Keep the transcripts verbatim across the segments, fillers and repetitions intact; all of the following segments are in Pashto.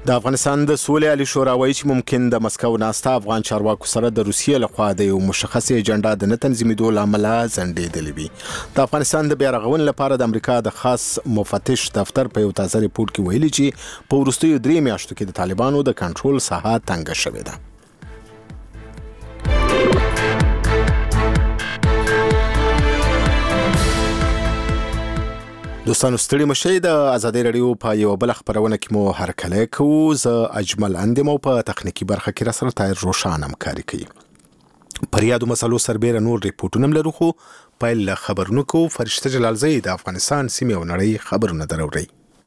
د افغانستان د سولې عالی شورا وایي چې ممکن د مسکو ناسته افغان چارواکو سره د روسیې لخوا د یو مشخص اجنډا د نه تنظیمېدو لامل ځنډېدلې وي. د افغانستان د بیا رغونې لپاره د امریکا د خاص مفتش دفتر په یو تازه ریپورت کې ویلي چې په وروستیو درې میاشتو کې د طالبانو د کنټرول ساحه تنګه شوې ده. دوستانو ستړي مشئ. د ازادي رادیو په یو بل خبرونه کې مو هرکلی کوو. زه اجمل اندم او په تخنیکی برخه کې را سره طاهر روشان همکاري کوي. پر یادو مسلو سربېره نور ریپورټونه هم لرو، خو پیل له خبرونو کو. فرشته جلالزی د افغانستان سیمې او نړۍ خبرونه دروړي.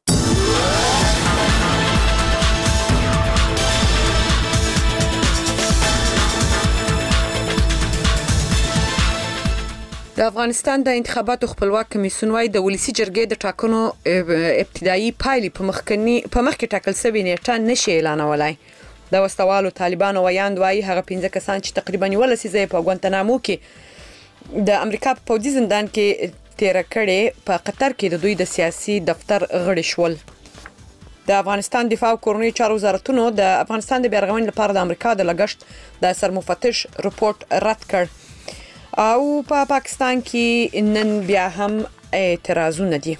د افغانستان د انتخاباتو خپلواک کمیسیون وايي د ولسی جرګې د ټاکنو ابتدایي پایلې په مخکنی په مخ کې ټاکل شوی نیټه نشي اعلانولای. د وسوالو طالبانو ویاند وايي هغه پنځه کسان چې تقریبا ولسی ځای په ګوانتنامو کې د امریکا په پوځي زندان کې تیر کړي په قطر کې د دوی د سیاسي دفتر غړي شول. د افغانستان دفاع او کورنۍ چارو وزارتونو د افغانستان د بیرغونې لپاره د امریکا د لګښت د سرمفتش رپورت رد کړ او په پا پاکستان کې نن بیا هم اعتراضونه دي.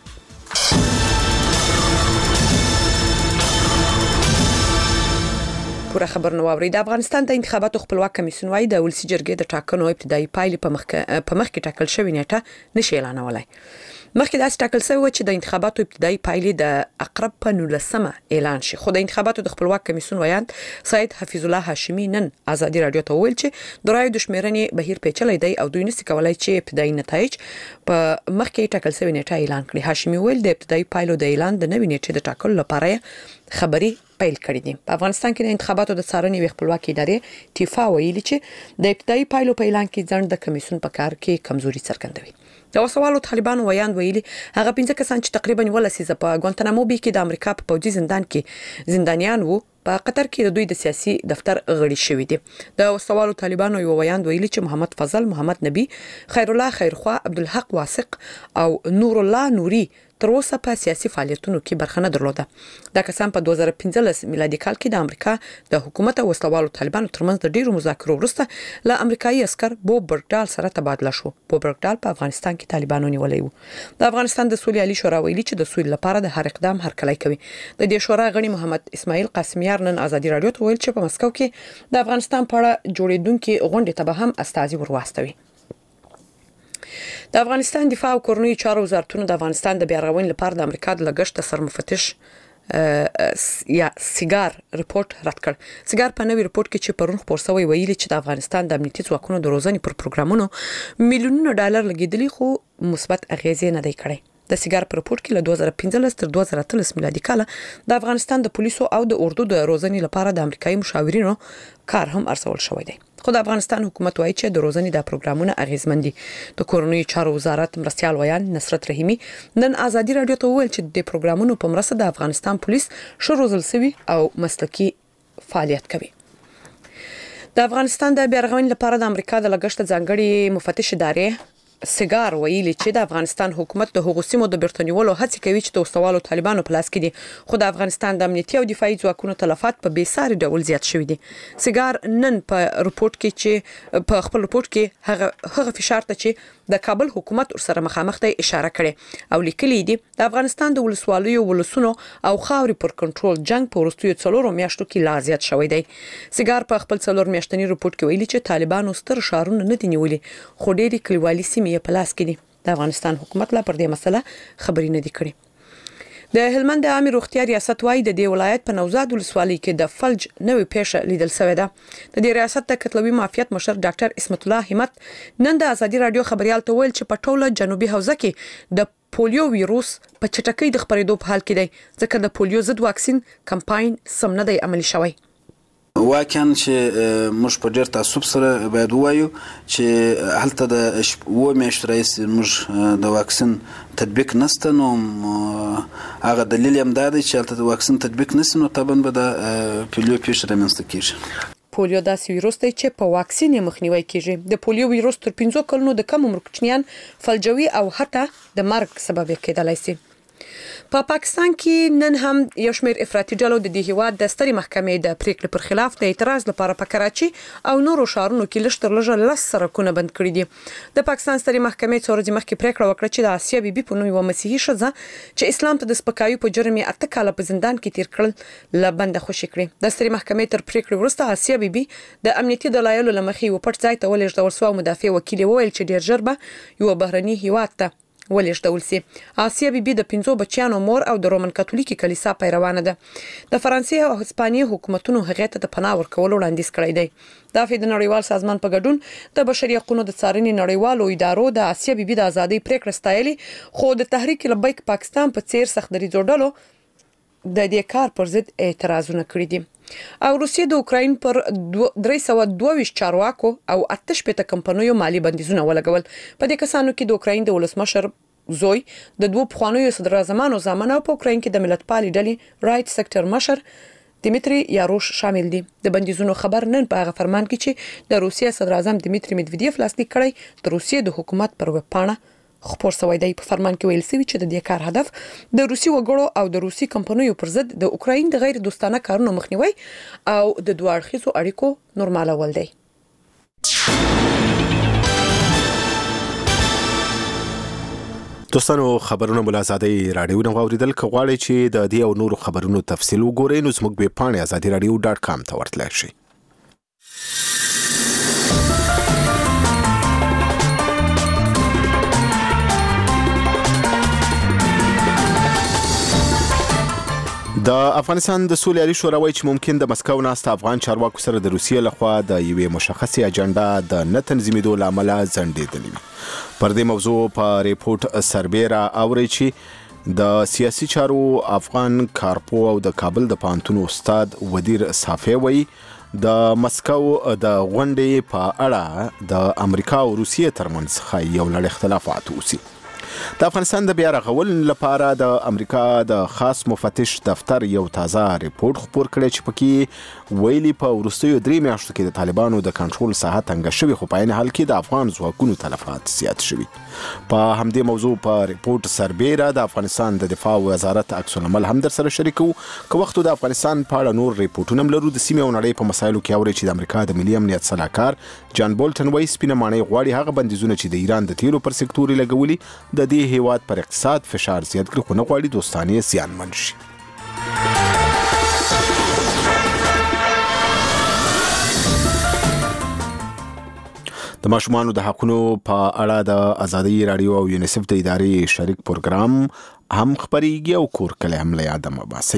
پوره خبر نو اوري. د افغانستان د انتخاباتو خپلواک کمیسیون وايي د ولسی جرګې د ټاکنو ابتدایي پایلې په مخ په مخ کې ټاکل شوی نیټه نشي اعلانولای. مخکې داسې ټاکل شوی چې د انتخاباتو ابتدایي پایلې د اقرب په نولسمه اعلان شي، خو د انتخاباتو د خپلواک کمیسیون ویاند سید حفیظ الله هاشمی نن ازادي رادیو ته ویل چې د رایو د شمیرنې بهیر پیچلی دی او دوی نشي کولای چې ابتدایي نتایج په مخکې ټاکل شوی نیټه اعلان کړي. هاشمی ویل د ابتدایي پایلو د اعلان د نوې نیټې د ټاکلو لپاره خبري پیل کړی دي. په افغانستان کې د انتخاباتو د څارنې وی خپلواکي ادارې تیفا ویلي چې د ابتدایي پایلو په اعلان کې ځند د کمیسیون په کار کې کمزوري څرګندوي. د وسوالو طالبانو ویاند ویلي هغه پنځه کسان چې تقریبا ولسی ځای په ګوانتنامو بي کې د امریکا په پوځي زندان کې زندانیان وو په قطر کې د دوی د سیاسي دفتر غړي شوی دي. د وسوالو طالبانو یو ویاند ویلي چې محمد فضل، محمد نبی، خیر الله خیرخوا، عبدالحق واسق او نور الله نوري تر اوسه په سیاسي فعالیتونو کې برخه نه درلوده. دا کسان په دوه زره پنځلس میلادي کال کې د امریکا د حکومت او وسوالو طالبانو ترمنځ د ډیرو مذاکرو وروسته له امریکایي عسكر بوب برګډال سره تبادله شو. بوب برګډال په افغانستان کې طالبانو نیولای وو. د افغانستان د سولې عالی شورا ویلي چې د سولې لپاره د هر اقدام هرکلی کوي. د دې شورا غړي محمد اسماعیل قاسمیار نن ازادي رادیو ته ویل چې په مسکو کې د افغانستان په اړه جوړیدونکو غونډې ته به هم استازي ورواستوي. د افغانستان دفاع او کورنۍ چارو وزارتونو د افغانستان د بیارغونې لپاره د امریکا د لګښت د سرمفتش یا سیګار ریپورت رد کړ. سیګار په نوې ریپورت کې چې پرون خپور شوی ویلي چې د افغانستان د امنیتي ځواکونو د روزنې پر پروګرامونو میلیونونه ډالر لګیدلي خو مثبت اغیزې نه دی کړی. د سیګار په ریپورت کې له دوه زره پنځلس تر دوه زره اتلس میلادي کال د افغانستان د پولیسو او د اردو د روزنې لپاره د امریکایي مشاورینو کار هم ارسول شوی دی. خو د افغانستان حکومت وايي چې د روزنې د پروګرامونو اغیزمن دي. د کورنۍ چارو وزارت مرستيال ویان نصرت رحیمی نن ازادي رادیو ته ویل چې د پروګرامونو په مرسته د افغانستان پولیس ښه روزل شوی او مسلکي فعالیت کوي. د افغانستان د بیارغونې لپاره د امریکا د لګښت ځانګړي مفتش ادارې سیګار ویلي چې د افغانستان حکومت د هغو سیمو د بیرتنیولو هڅې کوي چې د وسوالو طالبانو په لاس کې دي، خو د افغانستان د امنیتي او دفاعي ځواکونو تلفات په بیساري ډول زیات شوي دي. سیګار نن په رپورت کې چې په خپل رپورت کې هغه هغه فشار ته چې د کابل حکومت سره مخامخ دی اشاره کړې او لیکلي دي د افغانستان د ولسوالیو ولسونو او خاوري پر کنټرول جنگ په وروستیو څلورو میاشتو کې لا زیات شوی دی. سیګار په خپل څلور میاشتنی رپورت کې ویلي چې طالبانو ستر ښارونه نه دي نیولي، خو ډېری کلیوالي سیمې په لاس کې دي. د افغانستان حکومت لا پر دې مسله خبرې نه دي کړې. د هلمند عامه روغتیا ریاست وايي د دې ولایت په نوزاد ولسوالۍ کې د فلج نوې پیښه لیدل شوې ده. د دې ریاست د کتلوي معافیت مشر ډاکټر اسمت الله همت نن د ازادي رادیو خبريال ته ویل چې په ټوله جنوبي حوزه کې د پولیو ویروس په چټکۍ د خپرېدو په حال کې دی، ځکه د پولیو ضد واکسین کمپاین سم نه دی عملي شوی. واقعا چې موږ په ډېر تعصب سره باید ووایو چې هلته د اوه میاشتو راهیسې موږ د واکسین تطبیق نشته، نو هغه دلیل هم دا دی چې هلته د واکسین تطبیق نشي، نو طبعا به د پولیو پیښه رامنځته کېږي. پولیو داسې ویروس دی چې په واکسین یې مخنیوی کېږي. د پولیو ویروس تر پنځو کلونو د کم عمر کوچنیان فلجوي او حتی د مرګ سبب کېدلی شي. په پا پاکستان کې نن هم یو شمېر افراطي ډلو د دې هیواد د سترې محکمې د پریکړې پر خلاف د اعتراض لپاره په کراچي او نورو ښارونو کې لږ تر لږه لس سړکونه بند کړي دي. د پاکستان سترې محکمې څو ورځې مخکې پریکړه وکړه چې د آسیا بیبي په نوم یوه مسیحي ښځه چې اسلام ته د سپکاوي په جرم یې اته کاله په زندان کې تیر کړل له بنده خوشي کړي. د سترې محکمې تر پریکړې وروسته آسیا بیبي د امنیتي دلایلو له مخې یو پټ ځای ته ولېږدول شوه او مدافع وکیل وویل چې ډېر ژر به یو بهرني هیواد ته ولېږدول سي. آسیا بیبي د پنځو بچیانو مور او د رومن کاتولیکي کلیسا پیروانه ده. د فرانسې او هسپانیې حکومتونو هغه ته د پناه ورکولو وړاندیز کړی دی. دا د نړیوال سازمان په ګډون د بشري حقوقو د څارنې نړیوالو ادارو د آسیا بیبي د ازادۍ پریکړه ستایلې، خو د تحریک لبیک پاکستان په څیر سخت دریځو ډلو د دې کار پر ضد اعتراضونه کړي دي. او روسیه د اوکراین پر درې سوه دوه ویشت چارواکو او اته شپېته کمپنیو مالی بندیزونه ولګول. په دې کسانو کې د اوکراین د ولسمشر زوی، د دوه پخوانیو صدر اعظمانو زامن او په اوکراین کې د ملتپالي ډلې رایټ سېکټر مشر دمیتری یاروش شامل دي. د بندیزونو خبر نن په هغه فرمان کې چې د روسیې صدر اعظم دمیتری مدویدیف لاسلیک کړی د روسیې د حکومت پر ویب پاڼه خبر شوی دی. په فرمان کې ویل شوی چې د دې کار هدف د روسي وګړو او د روسي کمپنیو پر ضد د اوکراین د غیر دوستانه کارونو مخنیوي او د دوه اړخیزو اړیکو نورمالول دی. دوستانو خبرونه مول ازادي رادیو نو اوریدل کغواړي چې د دې او نورو خبرونو تفصیل وګورئ نو زموږ به پاڼه ازادي رادیو ډاټ کام ته ورتلئ شئ. د افغانستان د سولې عالی شورا وایي چې ممکن د مسکو ناست افغان چارواکو سره د روسیې لخوا د یوې مشخصې اجنډا د نه تنظیمېدو لامل ځنډېدلې وي. پر دې موضوع په ریپورت سربیره اوري چې د سیاسي چارو افغان کارپو او د کابل د پانتون استاد ودیر صافی وایي د مسکو د غونډې په اړه د امریکا او روسیې ترمنځ یو لړ اختلافات اوسي. د افغانستان د بیا رغول لپاره د امریکا د خاص مفتش دفتر یو تازه ریپورت خپور کړی چې پکې ویلي په وروستیو درې میاشتو کې د طالبانو د کنټرول ساحه تنګه شوې، خو په عین حال کې د افغان ځواکونو تلفات زیات شوي. په همدې موضوع په ریپورت سربیره د افغانستان د دفاع وزارت عکس العمل هم در سره شریکو. که وخت د افغانستان په اړه نور ریپورتونه لرو. د سیمې او نړۍ په مسایلو کې اوري چې د امریکا د ملي امنیت صلاحکار جان بولټن وایي سپینه ماڼۍ غواړي هغه بندیزونه چې د ایران د تیلو پر سکتور لګولي د دې هیواد پر اقتصاد فشار زیات کړي، خو نه غواړي دوستانه زیانمن شي. د ماشومانو د حقونو په اړه د ازادي رادیو او یونیسف د ادارې شریک پروګرام هم خبريږي او کور کله هم له یاده مباسي.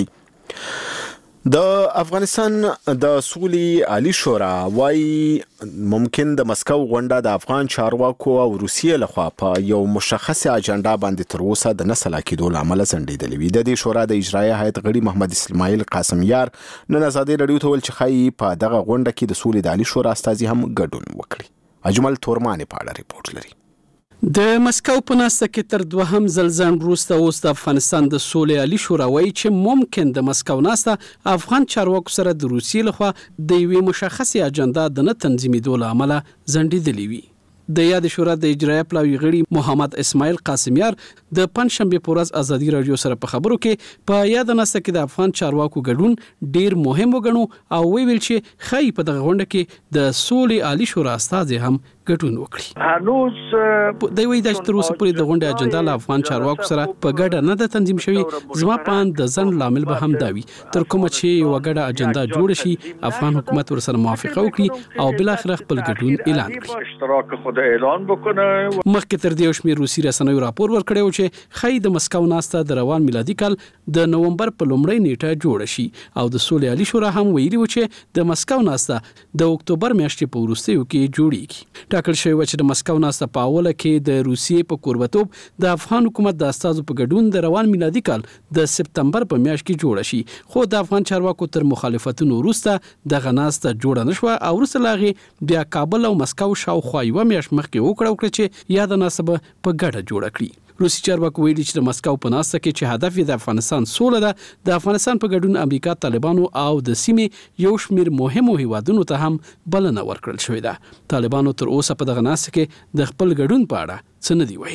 د افغانستان د سولې عالی شورا وايي ممکن د مسکو غونډه د افغان چارواکو او روسیې لخوا په یو مشخصه اجنډا باندې تر اوسه د نسل کېدو لامل ځنډېدلې وي. د دې شورا د اجرایي هیئت غړي محمد اسماعیل قاسمیار نن ازادي رادیو ته ویل چې خای په دغه غونډه کې د سولې د عالی شورا استازي هم ګډون وکړي. اجمل تورمانی په اړه ریپورت لري. د مسکو په ناسته کې تر دوهم ځل ځان وروسته اوس د افغانستان د سولې عالی شورا وایي چې ممکن د مسکو ناسته افغان چارواکو سره د روسیې لخوا د یوې مشخصې اجنډا د نه تنظیمېدو له امله ځنډېدلې وي. د یاد شورا د اجرایه پلاوی غړي محمد اسماعیل قاسمیار د پنځشنبه په ورځ ازادي رادیو سره په خبرو کې په یاد ناسته کې د افغان چارواکو ګډون ډیر مهم وګڼو او ویل چې خای په دغه غونډه کې د سولې عالی شورا استازي هم ګډون وکړي. هنوز د وی د تر اوسه پورې د غونډې اجنډا له افغان چارواکو سره په ګډه نه د تنظیم شوی. زما پان د ځن لامل به هم داوي تر کومه چې یو ګډه اجنډا جوړ شي افغان حکومت ورسره موافقه وکړي او بل اخر خپل ګډون اعلان کړي. اعلان وکړ. مخکې تر دې شمیر روسي رسنیو راپور ورکړی و چې خای د مسکو ناسته د روان میلادي کال د نومبر په لومړۍ نیټه جوړ شي او د سولې عالی شورا هم ویلي و چې د مسکو ناسته د اکتوبر میاشتې په وروستیو کې جوړیږي. ټاکل شوی و چې د مسکو ناسته په اوله کې د روسیې په کوربتوب د افغان حکومت د استازو په ګډون د روان میلادي کال د سپتمبر په میاشت کې جوړ شي، خو د افغان چارواکو تر مخالفتونو وروسته دغه ناسته جوړه نشوه او وروسته لاغي بیا کابل او مسکو شاوخوا یو میاشت مخکې وکړه وکړه چې یاد ناسبه په ګډه جوړه کړي. روسي چارواکو ویلي چې د مسکو په ناسته کې چې هدف یې د افغانستان سوله ده، د افغانستان په ګډون امریکا، طالبانو او د سیمې یو شمیر مهمو هیوادونو ته هم بلنه ورکړل شوې ده. طالبانو تر اوسه په دغه ناسته کې د خپل ګډون په اړه څه نه دی ویلي.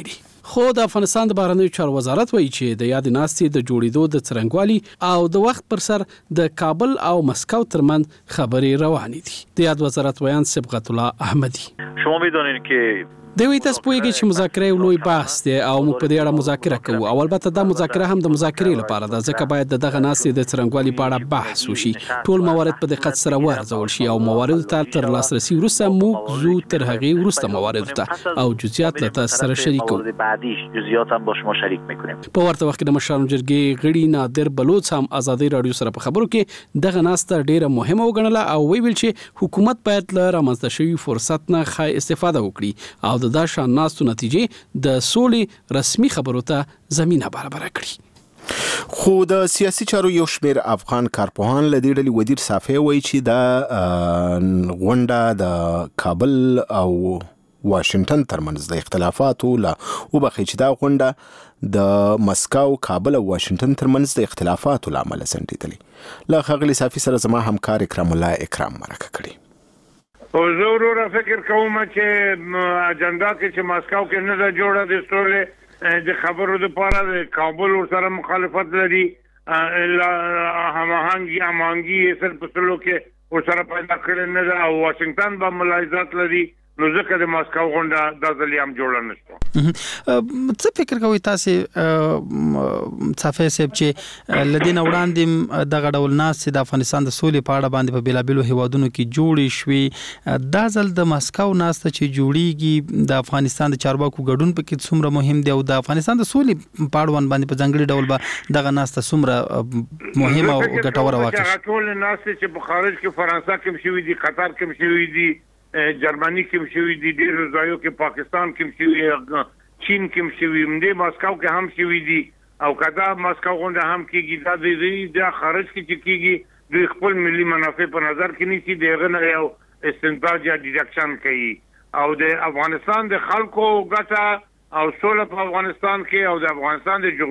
خو د افغانستان د بهرنیو چارو وزارت وایي چې د یاد ناستې د جوړېدو د څرنګوالي او د وخت پر سر د کابل او مسکو ترمن خبرې روانې دي. د یاد وزارت ویان صبغت الله احمدی: شما میدونید که دوی تاسو پوهیږئ چې مذاکره یو لوی بحث دی او موږ په دې اړه مذاکره کوو او البته دا مذاکره هم د مذاکرې لپاره ده، ځکه باید د دغه ناستې د څرنګوالي په اړه بحث وشي، ټول موارد په دقت سره وارزول شي او موارد ته تر لاسرسي وروسته موږ زو تر هغې وروسته موارد ته او جزئیات له تاسو سره شریکو. جزئیات هم با شما شریک میکنیم. په ورته وخت کې د مشرانو جرګې غړي نادر بلوچ هم ازادي رادیو سره په خبرو کې دغه ناسته ډیره مهمه وګڼله او ویل چې حکومت باید له رامنځته شوي فرصت نه ښه استفاده وکړي او د دا شان ناستو نتیجې د سولې رسمي خبرو ته زمينه برابر کړي. خو د سیاسي چارو یو شمېر افغان کارپوهان له دې ډلې ودیر صافی وایي چې د غونډه د کابل او واشنگټن ترمنځ د اختلافاتو له وبخښي چې دا غونډه د مسکو، کابل او واشنگټن ترمنځ د اختلافاتو له امله ځنډېدلې. له ښاغلي صافی سره زما همکار اکرام الله اکرام مرکه کړې. او زه وروره فکر کوم چې اجنډا کې چې مسکو کې نه ده جوړه د سولې د خبرو لپاره د کابل سره مخالفت لري، هماهنګي هماهنګي سر په سلو کې ورسره پیدا کړی نه ده او واشنگټن به ملاحظات لري، نو ځکه د مسکو غونډه د ځلې هم جوړه نشته. څه فکر کوي تاسو صافی صاحب چې لدین وړاندې دغه ډول ناس د افغانستان د سولې په اړه باندې په بیلابیلو هیوادونو کې جوړې شوې، دا ځل د مسکو ناس ته چې جوړیږي د افغانستان د چارواکو ګډون پکې څومره مهم دی او د افغانستان د سولې په اړه باندې په ځانګړي ډول به دغه ناس ته څومره مهمه او ګټوره واقع شي؟ ټول ناس چې په خارج کې فرانسه کې شوي دي، قطر کې شوي دي، جرمني کې شوي دي، ډېر ځایو کې پاکستان کې شوي، چین کې شوي، د مسکو کې هم شوي دي او کدا مسکو غونډه هم کېږي. دا د د خارج کې چې کېږي دوی خپل ملي منافع په نظر کې نیسي، دغه نه یو استنتاج یا ډیډکشن کوي او د افغانستان د خلکو ګټه او سوله په افغانستان کې او د افغانستان د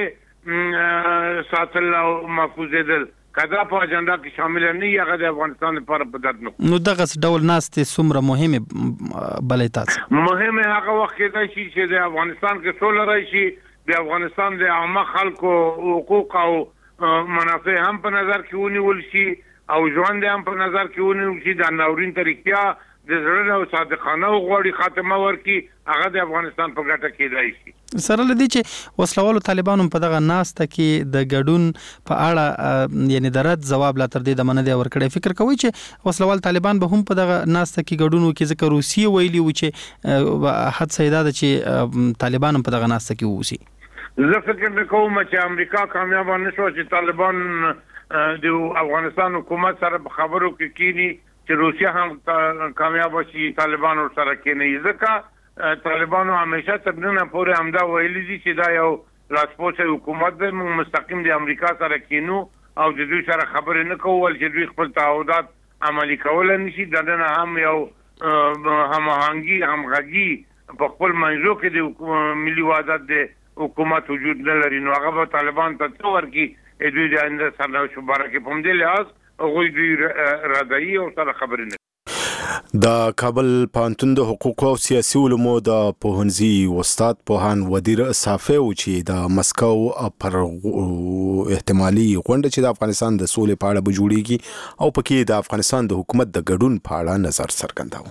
جغرافیې ساتل او محفوظېدل کدا په اجنډا کې شامل نه یغه د افغانستان لپاره په درد نو نو دغه ډول ناستې څومره مهمه بلې تاسو مهمه هغه وخت کې شي چې د افغانستان کې سوله راشي، د افغانستان د عامه خلکو حقوق او منافع هم په نظر کې ونیول شي او ژوند هم په نظر کې ونیول شي، د ناورین طریقیا د زړه او صادقانه غوړي خاتمه ورکي، هغه د افغانستان په ګټه کې دی شي. سره لدی چې وسلوالو طالبانو په دغه ناسته کې د ګډون په اړه یعنی د رد جواب لا تر دې د مننه ورکړی، فکر کوي چې وسلوال طالبان به هم په دغه ناسته کې ګډون وکړي، ځکه روسیه ویلي و چې حد سیدا ده چې طالبان په دغه ناسته کې ووسی. زه فکر کوم چې امریکا کامیاب نشو چې طالبان د افغانستان حکومت سره په خبرو کې کینی چې روسیه هم کامیاب شي، طالبان سره کې نه، ځکه طالبانو همیشه تر نن پورې همدا ویلي دي چې دا یو لاسپوڅه حکومت دی، موږ مستقیم د امریکا سره کینو او د دوی سره خبرې نه کوو چې دوی خپل تعهدات عملي کولای نشي. د نن هم یو هماهنګي همغږي په خپل منځو کې د ملي وحدت د حکومت وجود نه لري، نو هغه به طالبان ته څه ورکړي دوی د آینده سرنوشت مبارک په همدې لحاظ هغوی دوی رادایي او سره خبرې نه. د کابل پوهنتون د حقوقو او سیاسي علومو د پوهنځي استاد پوهان ودیر صافی و چې د مسکو پر احتمالي غونډه چې د افغانستان د سولې په اړه به جوړیږي او پکې د افغانستان د حکومت د ګډون په اړه نظر څرګنداوه.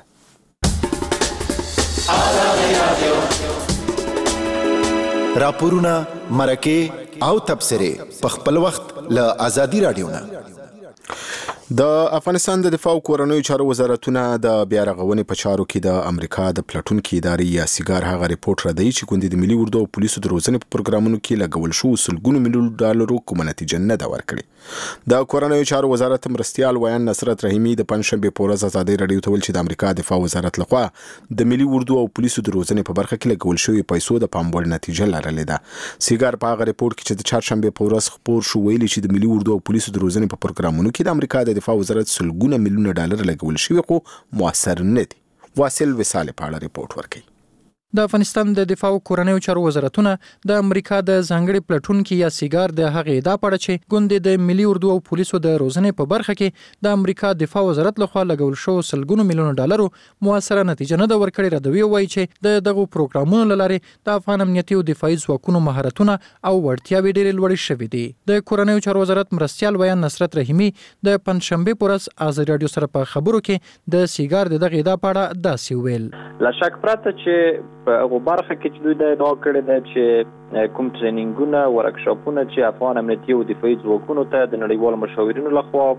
راپورونه، مرکې او تبصرې په خپل وخت له آزادي رادیو نه. د افغانستان د دفاع او کورنیو چارو وزارتونه د بیا رغونې په چارو کې د امریکا د پلټونکو ادارې یا سیګار هغه ریپورت ردی چې ګوندې د ملي اردو او پولیسو د روزنې په پروګرامونو کې لګول شو سلګونو میلیون ډالرو کومه نتیجه نه ده ورکړې. د کورنیو چارو وزارت مرستیال ویان نصرت رحیمی د پنځشنبه په ورځ ازادي رادیو ته ویل چې د امریکا دفاع وزارت لخوا د ملي اردو او پولیسو د روزنې په برخه کې لګول شوی پیسو د پام وړ نتیجه لرلې ده. سیګار په هغه ریپورت کې چې د چهارشنبه په ورځ خبر شو ویلي چې د ملي اردو او پولیسو د روزنې په پروګرامونو کې د امریکا د دفاع وزارت سلګونه میلیون ډالر لګول شوی خو موثر نه دي. واصل وساله په اړه ریپورت ورکړي. د افغانستان د دفاع او کورنیو چارو وزارتونه د امریکا د ځانګړي پلټونکو یا سیګار د هغې ادعا پړه چې ګوندې د ملي اردو او پولیسو د روزنې په برخه کې د امریکا دفاع وزارت لخوا لګول شو سلګونو میلیون ډالرو موثره نتیجه نه ده ورکړې. ردوی وایي چې د دغه پروګرامونو له لارې د افغان امنیتي او دفاعي ځواکونو مهارتونه او وړتیاوې ډېرې لوړې شوې دي. د کورنیو چارو وزارت مرستیال ویان نصرت رحیمي د پنځشنبه پر ورځ آزاد رادیو سره په خبرو کې د سیګار د دغه ادعا پړه داسې ویل. لا شک پرته چې په هغه برخه کې چې دوی د ادعا کړې ده چې کوم ټرینینګونه ورکشاپونه چې افغان امنیتي او دفاعي ځواکونو ته د نړیوالو مشاورینو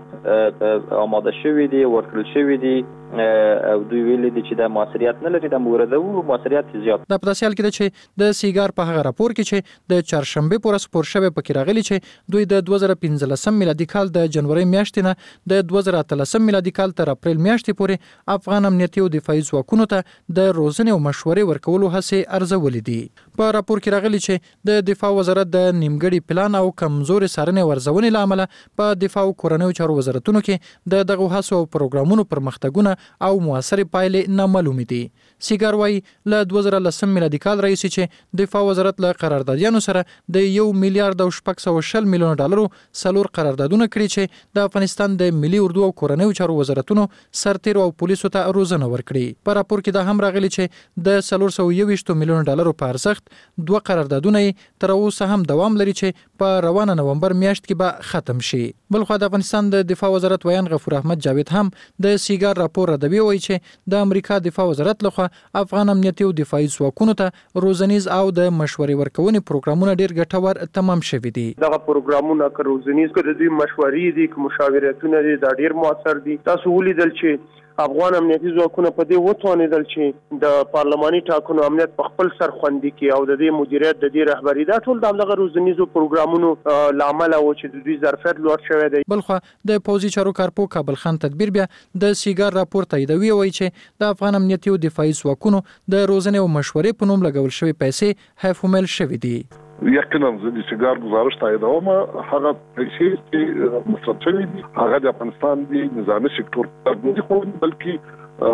لخوا آماده شوي دي ورکړل شوي دي او دوی ویلي دي چې د موثریت نه لري د مورده او موثریت زیات. د پداسیال کې چې د سیګار په هغه راپور کې چې د چهارشنبه پر ورځ پور شوی پکې راغلي چې دوی د دوه زره پنځلسم میلادي کال د جنوري میاشتې نه د دوه زره اتلسم میلادي کال تر اپریل میاشتې پورې افغان امنیتي او دفاعي ځواکونو ته د روزنې او مشورې ورکولو هڅې ارزولې دي. په راپور کې راغلي چې د دفاع وزارت د نیمګړي پلان او کمزوري څارنې ورزونې لامل په دفاع او کورنیو چارو وزارتونو کې د دغه هڅو او پروګرامونو پرمختګونه او موثر پایلې نامعلوم دي. سیګار وايي له دوه زره لسم میلادي کال راهیسې چې دفاع وزارت له قراردادیانو سره د یو میلیارډ او شپږ سوه شل میلیون ډالرو څلور قراردادونه کړي چې د افغانستان د ملي اردو او کورنیو چارو وزارتونو سرتیرو او پولیسو ته روزنه ورکړي. په راپور کې دا هم راغلي چې د څلور سوه یوویشت میلیون ډالرو په ارزښت دوه قراردادونه تر اوسه هم دوام لري چې په روانه نومبر میاشت کې به ختم شي. بلخو د افغانستان د دفاع وزارت ویان غفور احمد جاوید هم د سیګار راپور ردوي وایي چې د امریکا دفاع وزارت لخوا افغان امنیتي او دفاعي ځواکونو ته روزنیز او د مشورې ورکونې پروګرامونه ډیر ګټور تمام شوي دي. دغه پروګرامونه که روزنیز که د دوی مشورې دي که مشاورتونه دي دا ډیر موثر دي. تاسو ولیدل چې افغان امنیتي ځواکونه په دې وتوانېدل چې د پارلماني ټاکنو امنیت په خپل سر خوندي کړي او د دې مدیریت د دې رهبري دا ټول د همدغه روزنیزو پروګرامونو له امله و چې د دوی ظرفیت لوړ شوی دی. بلخوا د پوځي چارو کارپو کابل خان تدبیر بیا د سیګار راپور تاییدوي وایي چې د افغان امنیتي او دفاعي ځواکونو د روزنې او مشورې په نوم لګول شوي پیسې حیفومل شوي دي. یقینا زه د سیګار گزارش تاییدوم. هغه پیسې چې مصرف شوي دي هغه د افغانستان د نظامي سکتور پر نه دي خو بلکې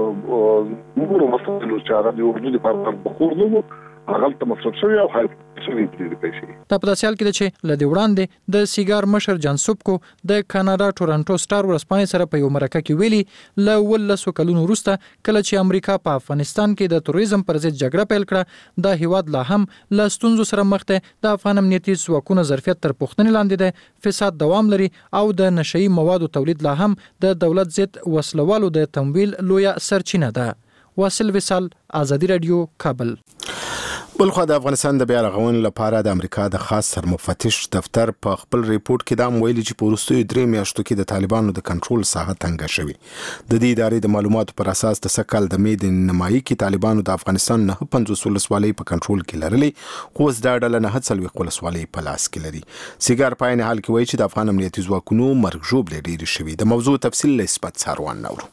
په نورو مسایلو چې هغه د اردو لپاره بخور نه هغه ته مصرف شوي او حیف شوي دي پیسې. د پداسیال کې چې لدی وړاندې د سیګار مشر جانسوب کو د کاناډا ټورنټو سټار ورسپانې سره په یو مرکه کې ویلي له ولسو کلونو وروسته کله چې امریکا په افغانستان کې د توریزم پر ضد جګړه پیل کړه د هیواد لا هم له ستونزو سره مخ دی. د افغان امنیتي ځواکونو ظرفیت تر پوښتنې لاندې دی، فساد دوام لري او د نشئی موادو تولید لا هم د دولت ضد وسلوالو د تمویل لویه سرچینه ده. واصل وصال، آزادی رادیو، کابل. بلخو د افغانستان د بیا رغونې لپاره د امریکا د خاص سرمفتش دفتر په خپل ریپورت کې دا ویلي چې په وروستیو درې میاشتو کې د طالبانو د کنټرول ساحه تنګه شوې. د دې ادارې د معلوماتو پر اساس د سکهال د مې د نیمایي کې طالبانو د افغانستان نه پنځوس ولسوالۍ په کنټرول کې لرلې، خو اوس دا ډله نه څلوېښت ولسوالۍ په لاس کې لري. سیګار په عین حال کې وایي چې د افغان امنیتي ځواکونو مرګ ژوبلې ډېرې شوي. د موضوع تفصیل له اثبات ساروان نورو.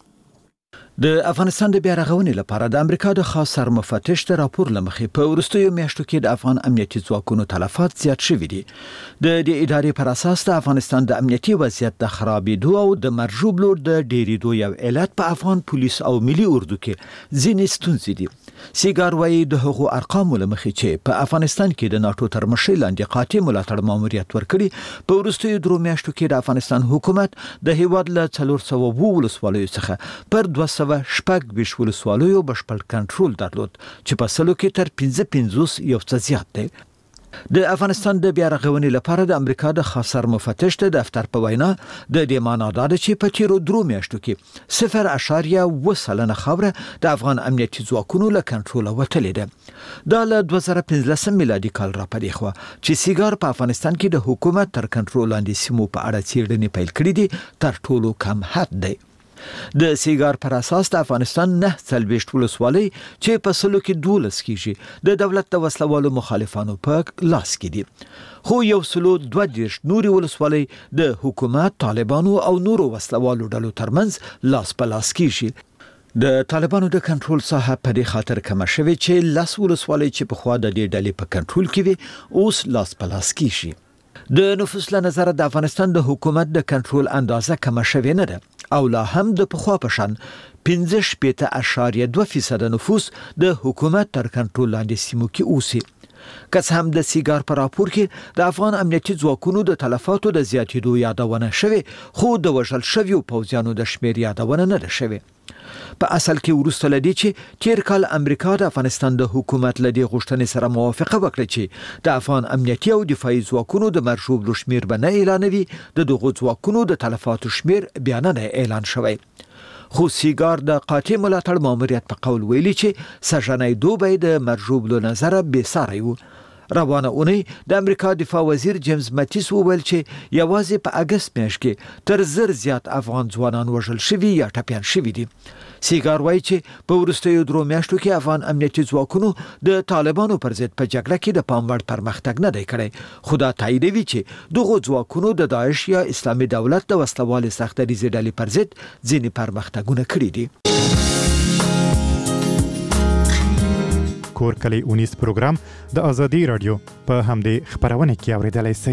د افغانستان د بیا رغونې لپاره د امریکا د خاص سرمفتش د راپور لمخې په وروستیو میاشتو کې د افغان امنیتي ځواکونو تلفات زیات شوي دي. د دې ادارې پر اساس د افغانستان د امنیتي وضعیت د خرابېدو او د مرجوب لور د ډېرېدو یو علت په افغان پولیس او ملي اردو کې ځینې ستونزې دي. سیګار وايي د هغو ارقامو لمخې چې په افغانستان کې د ناتو تر مشرۍ لاندې قاطع ملاتړ ماموریت ورکړي، په وروستیو درو میاشتو کې د افغانستان حکومت د هیواد له څلور سوه اووه ولسوالیو څخه پر دوه سوه شپږ ویشت ولسوالیو بشپړ کنټرول درلود چې په سلو کې تر پنځه پنځوس یو څه زیات دی. د افغانستان د بیا رغونې لپاره د امریکا د خاص سرمفتش د دفتر په وینا د دې معنا دا ده چې په تیرو درو میاشتو کې صفر اشاریه اووه سلنه خاوره د افغان امنیتي ځواکونو له کنټروله وتلې ده. دا له دوه زره پنځلسم میلادي کال راپدې خوا چې سیګار په افغانستان کې د حکومت تر کنټرول لاندې سیمو په اړه څېړنې پیل کړې دي تر ټولو کم حد دی. د سیګار پر اساس د افغانستان نه څلوېښت ولسوالۍ چې په سلو کې دولس کېږي د دولت د وسلوالو مخالفانو په لاس کې دي، خو یو سلو دوه دېرش نورې ولسوالۍ د حکومت، طالبانو او نورو وسلوالو ډلو ترمنځ لاس په لاس کېږي. د طالبانو د کنټرول ساحه په دې خاطر کمه شوې چې لس ولسوالۍ چې پخوا د دې ډلې په کنټرول کې وي اوس لاس په لاس کېږي. د نفوس له نظره د افغانستان د حکومت د کنټرول اندازه کمه شوې نه ده او لا هم د پخوا په شان پنځه شپېته اعشاریه دوه فیصد نفوس د حکومت تر کنټرول لاندې سیمو کې اوسي. که څه هم د سیګار په راپور کې د افغان امنیتي ځواکونو د تلفاتو د زیاتېدو یادونه شوې، خو د وژل شویو پوځیانو د شمېر یادونه نه ده شوې. په اصل کې وروسته لدی چې تیر کال امریکا د افغانستان د حکومت لدی غوښتنې سره موافقه وکړه چې د افغان امنیتي او دفاعي ځواکونو د مرشوب شمېر به نه اعلانوي، د دغو ځواکونو د تلفاتو شمېر بیا نه اعلان شوی. خو سیګار د قاطع ملاتړ ماموریت په قول ویلي چې سژنای دوبی د مرجوب له نظره بې ساری و. روانه اونۍ د امریکا دفاع وزیر جیمز ماتیس وویل چې یوازې په اګست میاشت کې تر زر زیات افغان ځوانان وژل شوي یا ټپیان شوي دي. سیګار وایي چې په وروستیو درو میاشتو کې افغان امنیتي ځواکونو د طالبانو پر ضد په جګړه کې د پام وړ پرمختګ نه دی کړی، خو دا تاییدوي چې دغو ځواکونو د داعش یا اسلامي دولت د وسلوالې سختدریزې ډلې پر ضد ځینې پرمختګونه کړي دي. کور کلی اونیز پروګرام د ازادي رادیو په همدې خبرونه کې اوریدلای شئ.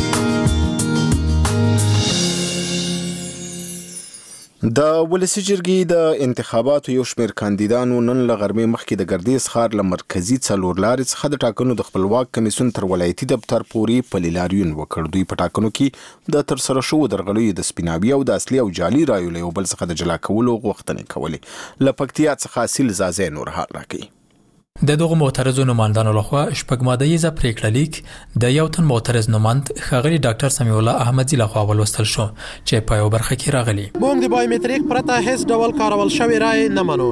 د ولسی جرګې د انتخاباتو یو شمېر کاندیدانو نن له غرمې مخکې د ګردیز ښار له مرکزي څلور لارې څخه د ټاکنو د خپلواک کمیسیون تر ولایتي دفتر پورې پلي لاریون وکړ. دوی په ټاکنو کې د ترسره شوو درغلیو د سپیناوي او د اصلي او جعلي رایو له یو بل څخه د جلا کولو غوښتنې کولې. له پکتیا څخه اصیل زازی نور حال راکوي. د دغه معترضو نمائندانو لخوا شپږ مادهیزه پریکړه لیک د یو تن معترض نماند ښاغلي ډاکټر سمیع الله احمدزي لخوا ولوستل شو چې په یو برخه کې راغلي. موږ د بایومټریک پرته هیڅ ډول کارول شوی رای نه منو.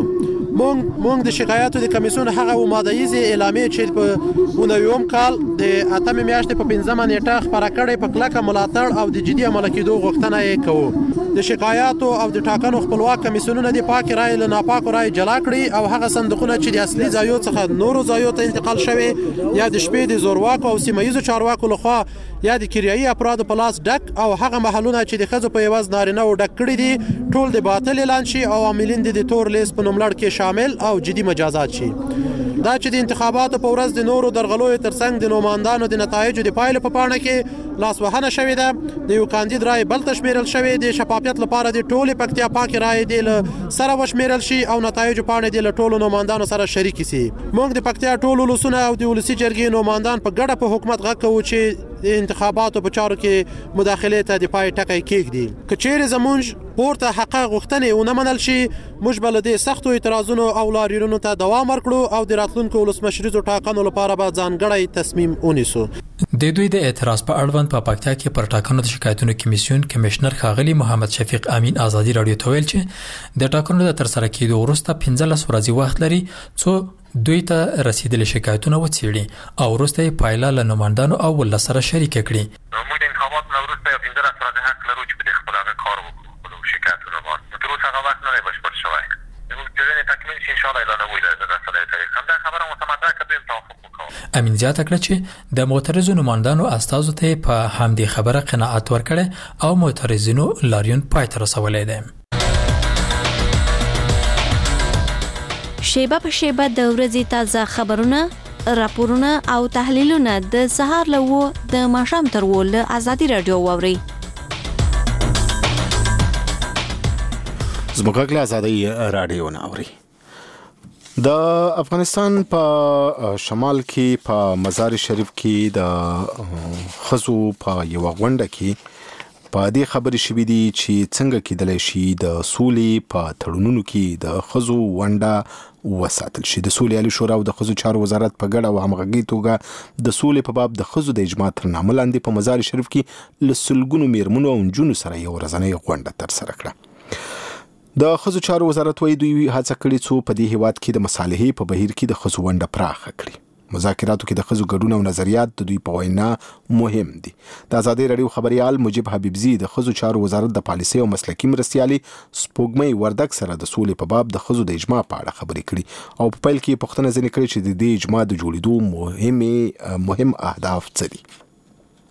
موږ موږ د شکایاتو د کمیسیون هغه مادهیزه اعلامیه چې په نووم کال د اتم میاشتې په پنځمه نیټه خبره کړې په کلکه ملاتړ او د جدي عمل کېدو غوښتنه یې کوو. د شکایاتو او د ټاکنو خپلواک کمیسیونونه د پاک رای له ناپاک رای جلا کړي او هغه صندوقونه چې د اصلي ځایو څخه نورو ځایو ته انتقال شوی یا د شپې د زورواکو او سیمایي چارواکو لخوا یا د کیریایي افرادو په لاس ډک او هغه محلونه چې د ښځو په عوض نارینه و ډک کړي دي ټول د باطل اعلان شي او عاملین د تور لیست په نوملړ کې شامل او جدي مجازات شي. دا چې د انتخاباتو په ورځ د نورو درغلوو ترڅنګ د نوماندانو د نتایجو د پایلو په پاڼه کې لاسوهنه شوې ده، د یو کاندید رای بل تشمیرل شوی د شفافیت لپاره د ټولو پکتیا پاک رای د سره وشمیرل شي او نتایجو پاڼه د ټولو نوماندانو سره شریک شي. موږ د پکتیا ټولو لسونه او د ولسی جرګې نوماندان په ګډه په حکومت غږ کوو چې د انتخاباتو په چارو کې مداخله ته د پای ټکی کېږدي. که چیرې زمونږ پورته حق غوښتنې ونه منل شي، موږ به له دې سختو اعتراضونو او لاریونونو ته دوام ورکړو او د راتلونکو ولسمشریزو ټاکنو لپاره به ځانګړی تصمیم ونیسو. د دوی د اعتراض په اړوند په پکتیا کې پر ټاکنو د شکایتونو کمیسیون کمشنر ښاغلي محمد شفیق امین ازادي رادیو ته ویل چې د ټاکنو د ترسره کېدو وروسته پنځلس ورځې وخت لري څو دوی ته رسیدلي شکایتونه وڅېړي او وروسته یې پایله له نوماندانو او ولس سره شریکه کړي. موږ د انتخاباتو نه وروسته یو پنځلس ورځې حق لرو چې په خپل هغه کار وکړو خپلو شکایتونو باندې. تر اوسه هغه وخت نه دی بشپړ شوی. موږ څېړنې تکمیل شي انشاءالله اعلانوو د رسنیو طریق. همدا خبره متمدنه که دوی توافق وکړو. امین زیاته کړه چې د معترضو نمائندانو استازو ته په همدې خبره قناعت ورکړی او معترضینو لاریون پای ته رسولی دی. شیبه په شیبه د ورځې تازه خبرونه، راپورونه او تحلیلونه د سهار له و د ماښام تر و له ازادي رادیو واورئ. زموږ غږ له ازادي رادیو نه اوري. د افغانستان په شمال کې په مزار شریف کې د خزو په یو غونډه کې په دې خبرې شوې دي چې څنګه کېدلی شي د سولې په تړونونو کې د خزو ونډه وساتل شي. د سولې عالی شورا او د خزو چارو وزارت په ګډه او همغږي توګه د سولې په باب د خزو د اجماع تر نامه لاندې په مزار شریف کې له سلګونو میرمنو او نجونو سره یو ورځنۍ غونډه ترسره کړه. د خزو چارو وزارت وایي دوی هڅه کړې څو په دې هیواد کې د مصالحې په بهیر کې د خزو ونډه پراخه کړي. مذاکراتو کې د خزو ګډون او نظریات د دوی په وینا مهم دي. د ازادي رادیو خبريال مجيب حبيبزي د خزو چارو وزارت د پالیسي او مسلکي مرستيالي سپوږمۍ وردک سره د سولې په باب د خزو د اجماع په اړه خبرې کړي او په پیل کې پوښتنه ځنې کړې چې د دې اجماع د جوړېدو مهمه مهم اهداف څه دي.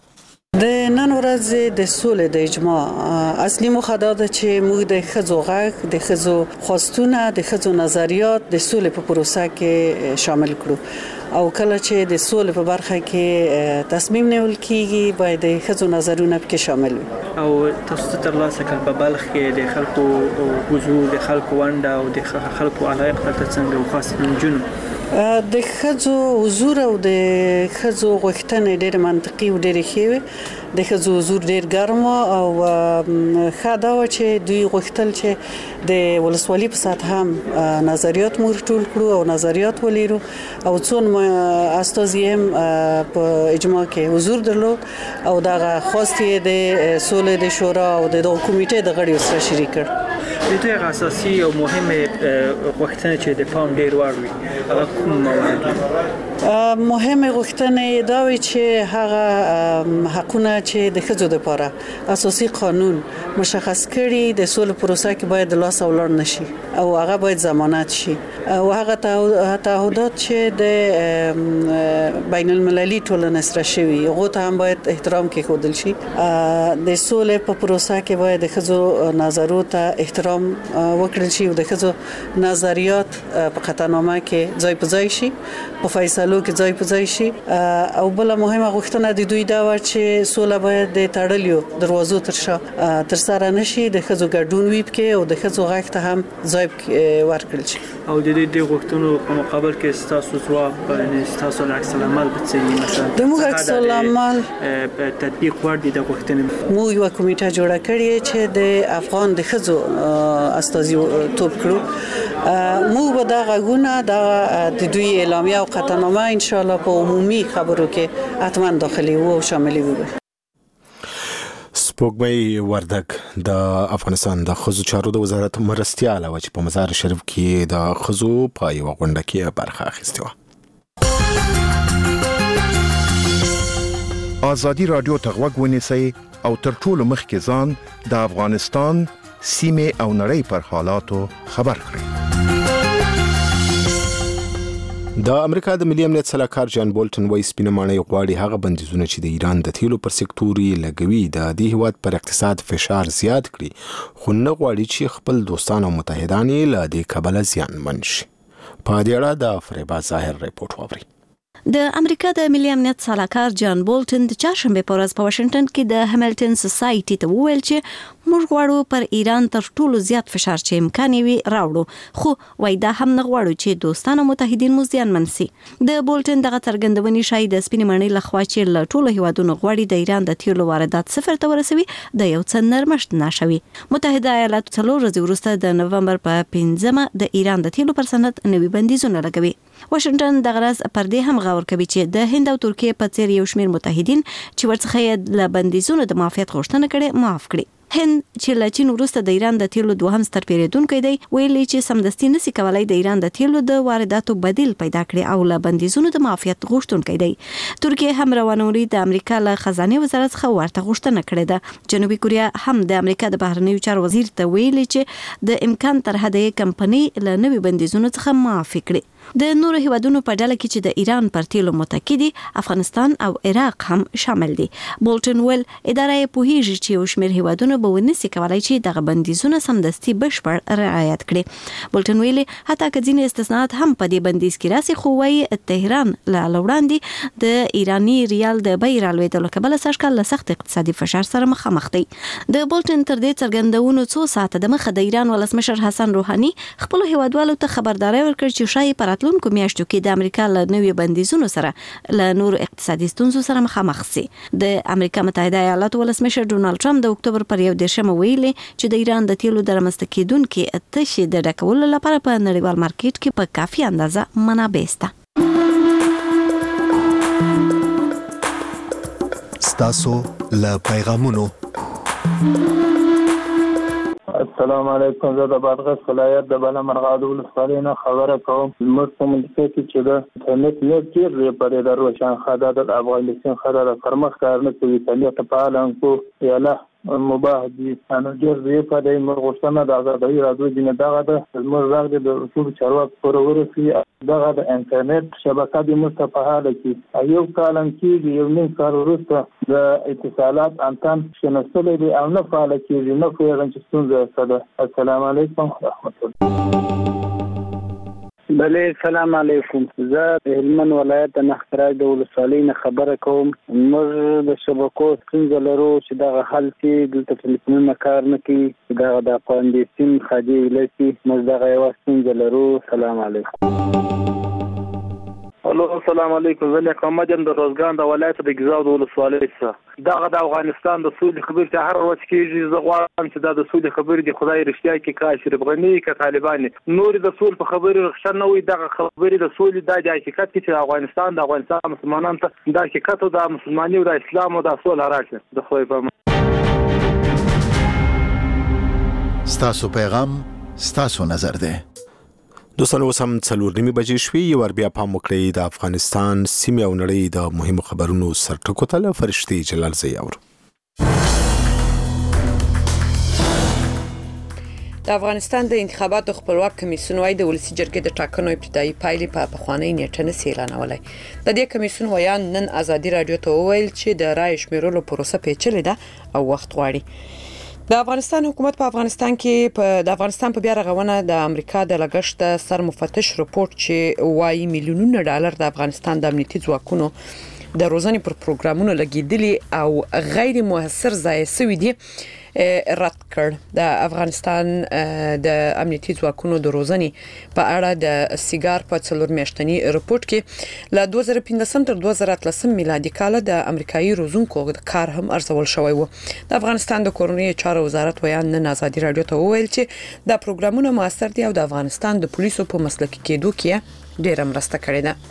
د نن ورځ د سولې د اجماع اصلي موخه دا ده چې موږ د ښځو غږ د ښځو خواستونه د ښځو نظریات د سولې په پروسه کې شامل کړو او کله چې د سولې په برخه کې تصمیم نیول کیږي باید د ښځو نظرونه پکې شامل وي. او تاسو تر لاسه کړ په بلخ کې د خلکو حضور د خلکو ونده او د خلکو علایق ته څنګه خاص نجونو د ښځو حضور او د ښځو غوښتنې ډېر منطقي او ډېر ښې وي. د ښځو حضور ډېر ګرم او ښه دا و چې دوی غوښتل چې د ولسوالۍ په سطح هم نظریات موږ ټول کړو او نظریات ولیرو او څون استازي هم په اجماع کې حضور درلود او دغه خواست یې د سولې د شورا او د کمیټې د غړیو سره شریک کړ. د دوی اساسي او مهمه غوښتنه چې د پام ډیر وړ وي هغه کوم موارد مهمه غوښتنه دا وي چې هغه حقونه چې د ښځو لپاره اساسي قانون مشخص کړي د سولې پروسه کې باید د لاس اولاد نشي او هغه باید ضمانت شي او هغه تعهدات چې د بین المللي ټولنې سره شوي هغه ته هم باید احترام کېښودل شي. د سولې په پروسه کې باید د ښځو نظرونو ته احترام وکړل شي او د ښځو نظریات په قطعنامه کې ځای په ځای شي په فیصلو کې ځای په ځای شي او بل مهمه غوښتنه د دوی دا و چې سوله باید د تړلیو دروازو تر شا تر سره نشي د ښځو ګډون وي پکې او د ښځو غږ ته هم ځای ورکړل شي او د دې د غوښتنو په مقابل کې ستاسو ځواب یعنی ستاسو عکس العمل به څه مثلا د موږ عکس العمل تطبیق ورډي د غوښتنې موږ یو کمیټه جوړه کړې چې د افغان د ښځو استازي توپ کړو موږ به دا غږونه د دوی اعلامیه او قطعنامه ان شاء الله په عمومي خبرو کې حتما داخلي وو او شامل وي. سپوږمۍ وردک د افغانستان د ښځو چارو د وزارت مرستیاله و چې په مزار شریف کې د ښځو په یوه غونډه کې برخه اخیستې وه. ازادي رادیو ته غوږ ونیسئ او تر ټولو مخکې ځان د افغانستان سیمې او نړۍ پر حالاتو خبر کړئ. د امریکا د ملي امنیت سلاکار جان بولټن وایي سپینه ماڼۍ غواړي هغه بندیزونه چې د ایران د تیلو پر سکتور لګوي د دې هیواد پر اقتصاد فشار زیات کړي خو نه غواړي چې خپل دوستان او متحدان یې له دې کبله زیانمن شي. په دې اړه د فریبا ظاهر ریپورت واورئ. د امریکا د ملي امنیت سلاکار جان بولټن د چهارشنبه په ورځ په واشنگټن کې د همیلټن سوسایټي ته وویل چې موږ غواړو پر ایران تر ټولو زیات فشار چې امکان وي راوړو خو وای دا هم نه غواړو چې دوستان او متحدین مو زیانمن سي. د بولټن دغه څرګندونې شای د سپینې ماڼۍ لخوا چې له ټولو هیوادونو غواړي د ایران د تیلو واردات صفر ته ورسوي د یو څه نرمښت نشوي. متحده ایالات څلور ورځې وروسته د نومبر په پنځمه د ایران د تیلو پر صنعت نوي بندیزونه لګوي. واشنگټن دغه ورځ پر دې هم غور کوي چې د هند او ترکیه په څیر یو شمېر متحدین چې ورڅخه له بندیزونو د معافیت غوښتنه کړي معاف کړي. هند چې له چین وروسته د ایران د تیلو دوهم ستر پیریدونکی دی ویلي چې سمدستي نسی کولای د ایران د تیلو د وارداتو بدیل پیدا کړي او له بندیزونو د معافیت غوښتونکی دی. ترکیه هم روانوري د امریکا له خزانه وزارت څخه ورته غوښتنه کړې ده. جنوبي کوریا هم د امریکا د بهرنیو چارو وزیر ته ویلي چې د امکان تر حده کمپنی له نوي بندیزونو څخه معافي کړي. د نورو هیوادونو په ډله کې چې د ایران پر تیلو متکی دي افغانستان او عراق هم شامل دي. بولټن ویل اداره یې پوهیږي چې یو شمېر هیوادونو به ونسي کولای چې دغه بندیزونه سمدستي بشپړ رعایت کړي. بولټن ویلي حتی که ځینې استثناءات هم په دې بندیز کې راسي خو وايي تهران له وړاندې د ایرانی ریال د بیې رالوېدلو کبله سږکال له سخت اقتصادي فشار سره مخامخ دی. د بولټن تر دې څرګندونو څو ساعته د مخه د ایران ولسمشر حسن روحاني خپل هیوادوالو ته خبرداري ورکړه چې شاید پر راتلونکو میاشتو کې د امریکا له نوي بندیزونو سره له نور اقتصادي ستونزو سره مخامخ سي. د امریکا متحده ایالاتو ولسمشر ډونالد ټرمپ د اکتوبر پر یو دېرشمه ویلي چې د ایران د تیلو د رامنځته کېدونکې تشې د ډکولو لپاره په نړیوال مارکیټ کې په کافي اندازه منابع شته. ستاسو له پیغامونو. السلام علیکم. زه د بادغیس ولایت د بله مرغاد ولسوالۍ نه خبره کوم. زموږ په منطقه کې چې د انټرنیټ نیټ ډېر دی پرې د روشن ښه ده د افغانستان ښه ده د پرمخ کار نه کوي انټرنیټ فعال انکو یاله مباح دي نو ډېر ضعیفه دی. موږ غوښتنه د ازادۍ راډیو دي نه دغه ده زموږ غږ دی د ټولو چارواکو پورې ورسي. دغه د انټرنیټ شبکه دې موږ ته په حاله کې یو کال هم کېږي، یو نیم کال وروسته د اتصالات انتن کښېنستلی دی او نه فعاله کېږي. نه پوهېږم چې ستونزه څه ده. السلام علیکم ورحمت الله. بله سلام علیکم. زه د هلمند ولایت د نخراج د ولسوالۍ نه خبره کوم. موږ د شبکو ستونزه لرو چې دغه حل کې دلته ټلیفونونه کار نه کوي. دغه د اپاندیسین خادي ویلسي موږ دغه یوه ستونزه لرو. سلام علیکم. الو السلام علیکم. زه لیاقت محمد یم د روزګان د ولایت د ګیزاب د ولسوالۍ څخه. دغه د افغانستان د سولې خبرې چې هر ورځ کېږي، زه غواړم چې دا د سولې خبرې دي خدای رښتیا کړي، که اشرف غني که طالبان نورې د سولې په خبرې رخصت نه وي. دغه خبرې د سولې دا د حقیقت کې چې افغانستان د افغانستان مسلمانانو ته د حقیقت او د مسلمانۍ او د اسلام او د سولې راشي. د خدای په امان. ستاسو پیغام ستاسو نظر دی. دوستانو وسم څلور نیمه بجې شوې. یو ور بیا پام وکړئ د افغانستان سیمه او نړۍ د مهمو خبرونو سرټکو ته له فرشتي جلال زیاور. د افغانستان د انتخاباتو خپلواک کمیسیون وايي د ولسی جرګې د ټاکنو ابتدایي پایلې په پخوانی نیټه نه اعلانولای. د دې کمیسیون ویان نن ازادي رادیو ته وویل چې د رای شمیرلو پروسه پیچلې ده او وخت غواړي. د افغانستان حکومت په افغانستان کې په د افغانستان په بیا رغونه د امریکا د لګښت سر مفتش رپورت چې وايي میلیونونه ډالر د افغانستان د امنیتي ځواکونو د روزنې پر پروګرامونو لګیدلي او غیر موثر ضایع شوي دي رد کړ. د افغانستان د امنیتي ځواکونو د روزنې په اړه د سیګار په څلور میاشتنی رپورت کې له دوه زره پنځه تر دوه زره اتلس میلادي کال د امریکایي روزونکو د کار هم ارزول شوی و. د افغانستان د کورنۍ چارو وزارت ویان نن ازادي رادیو ته وویل چې د پروګرامونو موثر دي او د افغانستان د پولیسو په مسلکي کېدو کې ډېره مرسته کړې ده.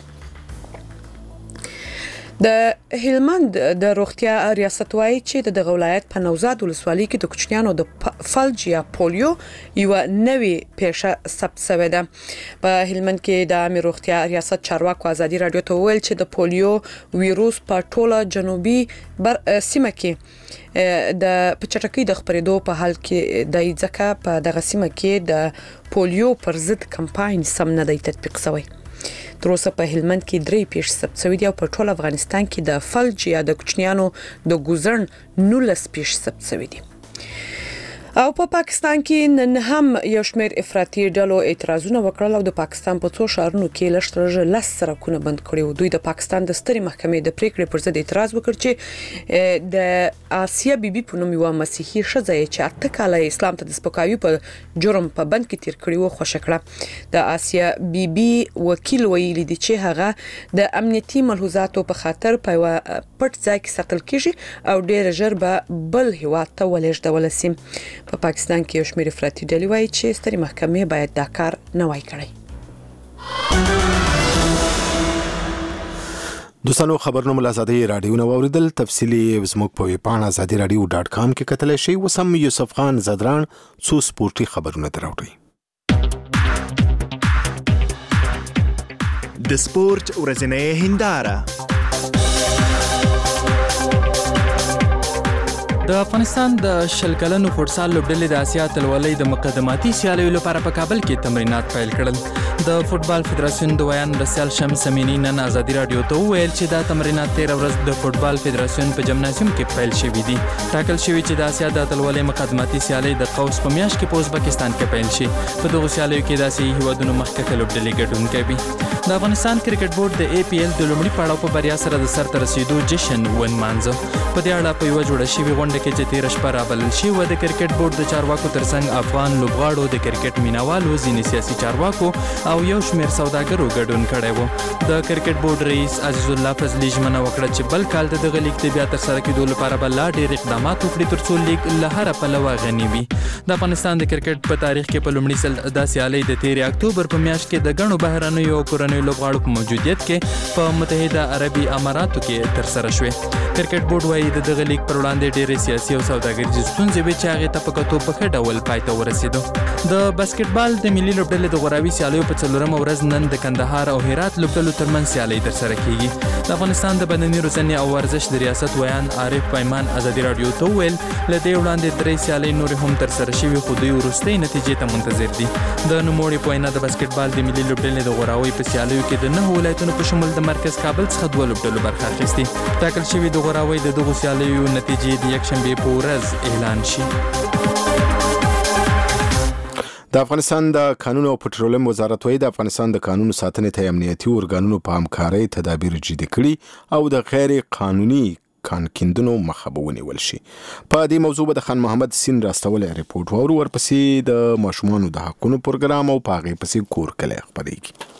د هلمند د روغتیا ریاست وايي چې د ولایت په نوزاد ولسوالۍ کې د کوچنیانو د فلج یا پولیو یو نوې پیښه ثبت شوې ده. په هلمند کې د عامه روغتیا ریاست چارواکو ازادي رادیو ته ویل چې د پولیو ویروس په ټوله جنوبي سیمه کې د پچټکی د خبرېدو په حال کې د ځکه په دغه سیمه کې د پولیو پر ضد کمپاین سم نه دی تطبیق شوی. تر اوسه په هلمند کې درې پیښې ثبت شوې دي او په ټول افغانستان کې د فلج یا د کوچنیانو د ګوزړن نولس پیښې ثبت شوې دي. او په پا پاکستان کې نن هم یو شمېر افراطي ډلو اعتراضونه وکړل او د پاکستان په څو ښارونو کې لږترلږه لس سړکونه بند کړي وو. دوی د پاکستان د سترې محکمې د پریکړې پر ضد اعتراض وکړ چې د آسیا بیبي په نوم یو مسیحي ښځه چې اته کاله اسلام ته د سپکاوي په جرم په بند کې تیر کړي وو خوشی کړه. د آسیا بیبي وکیل ویلي دی چې هغه د امنیتي ملحوظاتو په خاطر په پټ ځای کې ساتل کیږي او ډېر ژر به بل هیواد ته ولېږدول شي. په پا پاکستان کې یو شمېر افراطي ډلې وایي چې سترې محکمې باید دا کار نه وای کړی. دوستانو خبرونه مل ازادي رادیو نو اوریدل. تفصیلی زموږ په ویب پاڼه ازادي رادیو ډاټ کام کې کتلی شئ. وسم یوسف خان زدران څو سپورتي خبرونه دراوړي. د سپورت ورځنۍ هنداره. د افغانستان د شلکلنو فوټسال لوبډلې د آسیا اتلولۍ د مقدماتي سیالیو لپاره په کابل کې تمرینات پیل کړل. د فوټبال فدراسیون د ویان رسال شمس امینی نن ازادي رادیو ته وویل چې دا تمرینات تیر ورځ د فوټبال فدراسیون په جمنازیوم کې پیل شوي دي. ټاکل شوی چې د آسیا د اتلولۍ مقدماتي سیالي د قوس په میاشت کې په ازبکستان کې پیل شي. په دغه سیالیو کې د آسیایي هیوادونو مخکښه لوبډلې ګډون کوي. د افغانستان کرکټ بورډ د ای پی ایل د لومړي پړاو په بریا سره د سر ته رسیدو جشن ونمانځه. په دې اړه په یو جوړه شوی غونډه کې چې تیر شپه رابلل شي و د کرکټ بورډ د چارواکو ترڅنګ افغان لوبغاړو د کرکټ مینوالو ځینې سیاسي چارواکو او یو شمېر سوداګرو ګډون کړی و. د کرکټ بورډ رئیس عزیز الله فضلي ژمنه وکړه چې بل کال د دغه لیګ د بیا ترسره کېدو لپاره به لا ډېر اقدامات وکړي ترڅو لیګ له هره پلوه غني وي. د افغانستان د کرکټ په تاریخ کې په لومړي ځل د سیالۍ د تیرې اکتوبر په میاشت کې د غنو بهرنیو او کورنیو لوبغاړو په موجودیت کې په متحده عربي اماراتو کې تر سره شوې. کرکټ بورډ وايي د دغه لیګ پر وړاندې ډېرې سیاسي او سوداګریزې ستونزې وې چې هغې ته په کتو په ښه ډول پای ته ورسېدو. د باسکټبال د ملي لوبډلې د غوراوي سیالیو په څلورمه ورځ نن د کندهار او هرات لوبډلو ترمنځ سیالۍ ترسره کیږي. د افغانستان د بدني روزنې او ورزش د ریاست ویان عارف پیمان ازادي رادیو ته وویل له دې وړاندې درې سیالۍ نورې هم ترسره شوي خو دوی وروستۍ نتیجې ته منتظر دي. د نوموړي په وینا د باسکټبال د ملي لوبډلې د غوراوي په سیالیو کې د نهه ولایتونو په شمول د مرکز کابل څخه دوه لوبډلو برخه اخیستې. ټاکل شوي د غوراوي د دغو سیالیو نتیجې د یکشنبې په ورځ اعلان شي. د افغانستان د قانون او پټرولیم وزارت وايي د افغانستان د قانون ساتنې ته امنیتي ارګانونو په همکارۍ تدابیر جدي کړي او د غیر قانوني کان کیندنو مخه به ونیول شي. په دې موضوع به د خان محمد سین راستولی ریپورت وورو. ورپسې د ماشومانو د حقونو پروګرام او په هغې پسې کور کلی خپرېږي.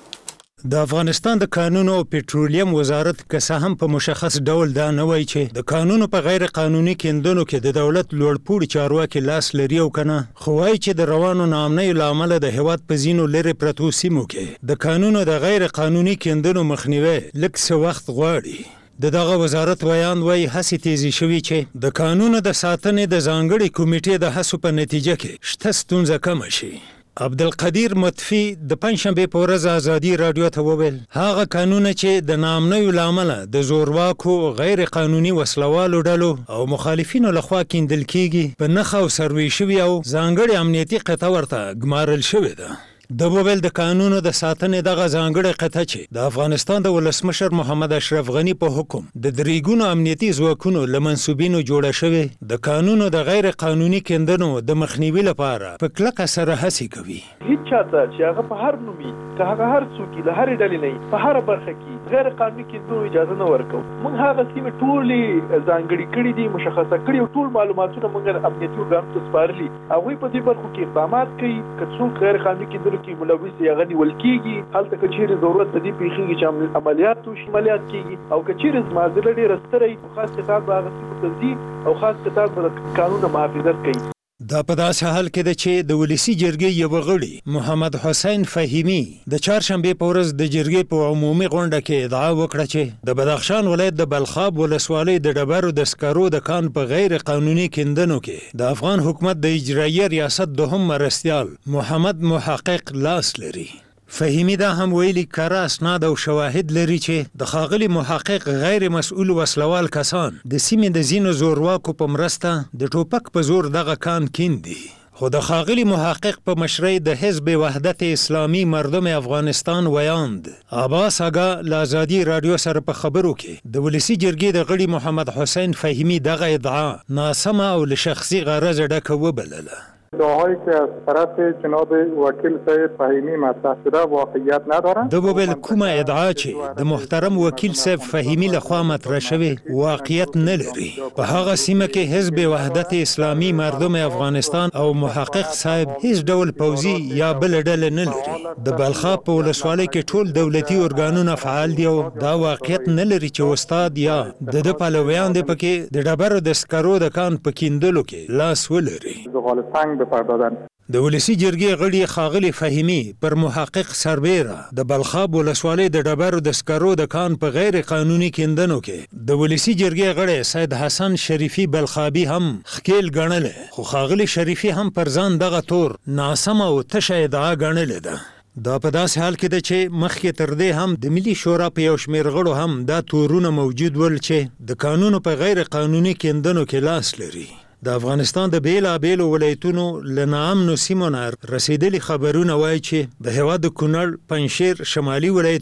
د افغانستان د قانون او پټرولیم وزارت که څه هم په مشخص ډول دا نه وایي چې د قانونو په غیر قانوني کیندنو کې د دولت لوړپوړي چارواکي لاس لري او کنه، خو وایي چې د روانو ناامنیو له امله د هیواد په ځینو لرې پرتو سیمو کې د قانونو د غیر قانوني کیندنو مخنیوی لږ څه وخت غواړي. د دغه وزارت ویان وایي هڅې تیزې شوي چې د قانونو د ساتنې د ځانګړي کمیټې د هڅو په نتیجه کې شته ستونزه کمه شي. عبدالقدیر مطفی د پنځشنبې په ورځ ازادي رادیو ته وویل هغه قانون چې د ناامنیو له امله د زورواکو غیر قانوني وسلوالو ډلو او مخالفینو لخوا کیندل کیږي په نښه او سروي شوي او ځانګړې امنیتي قطعه ورته ګمارل شوې ده. د وویل د قانونو د ساتنې دغه ځانګړې قطعه چې د افغانستان د ولسمشر محمد اشرف غني په حکم د دریګونو امنیتي ځواکونو له منسوبینو جوړه شوې د قانونو د غیر قانوني کیندنو د مخنیوي لپاره په کلکه سره هڅې کوي. هیڅ چاته چې هغه په هر نومي که هغه هر څوک له هرې ډلې نه په هر برخه کې غیر قانوني کیندنو اجازه نه ورکوو. موږ هغه سیمې ټولې ځانګړې کړي دي، مشخصه کړي او ټول معلوماتونه موږ امنیتي ارګانونو ته سپارلي. هغوی په دې برخو کې اقدامات کوي. که څوک غیر قانوني کیندنو کې ملوث یا غني ول کیږي هلته که چیرې ضرورت د دې پیښیږي چې عملیات وشي عملیات کیږي او که چیرې معذره ډېره ستره خاص کتاب به هغه سیمو ته ځي او خاص کتاب به د قانون محافظت کوي. دا په داسې حال کې ده چې د ولسي جرګې یو غړي محمد حسین فهیمی د چهارشنبې په ورځ د جرګې په عمومي غونډه کې ادعا وکړه چې د بدخشان ولایت د بلخاب ولسوالۍ د ډبرو د سکرو د کان په غیر قانوني کیندنو کې د افغان حکومت د اجرایي ریاست دوهم مرستیال محمد محقق لاس لري. فهیمی دا هم ویلي کره اسناد او شواهد لري چې د ښاغلي محقق غیر مسؤل وسلوال کسان د سیمې د ځینو زورواکو په مرسته د ټوپک په زور دغه کان کیندي. خو د ښاغلي محقق په مشرۍ د حزب وحدت اسلامي مردم افغانستان ویاند عباس آګا له ازادي رادیو سره په خبرو کې د ولسي جرګې د غړي محمد حسین فهیمی دغه ادعا ناسمه او له شخصي غرض ډکه وبلله. ادعاهایی که از طرف جناب وکیل صاحب فهیمی مطرح شده واقعیت ندارند. د وویل کومه ادعا چې د محترم وکیل صاحب فهیمی لخوا مطرح شوې واقعیت نه لري. په هغه سیمه کې حزب وحدت اسلامي مردم افغانستان او محقق صاحب هیڅ ډول پوځي یا بل ډله نه لري. د بلخاب په ولسوالۍ کې ټول دولتي ارګانونه فعال دي او دا واقعیت نه لري چې استاد یا د د پلویان د پکې د ډبرو د سکرو د کان په کیندلو کې لاس ولري. د ولسي جرګې غړي ښاغلي فهیمی پر محقق سربیره د بلخاب ولسوالۍ د ډبرو د سکرو د کان په غیر قانوني کیندنو کې د ولسي جرګې غړي سید حسن شریفي بلخابي هم ښکیل ګڼلی، خو ښاغلي شریفي هم پر ځان دغه تور ناسمه او تشه ادعا ګڼلې ده. دا په داسې حال کې ده چې مخکې تر دې هم د ملي شورا په یو شمېر غړو هم دا تورونه موجود ول چې د قانونو په غیر قانوني کیندنو کې لاس لري. د افغانستان د بیلابیلو ولایتونو له ناامنو سیمو نه رسېدلي خبرونه وایي چې د هېواد د کونړ، پنجشیر، شمالي ولایت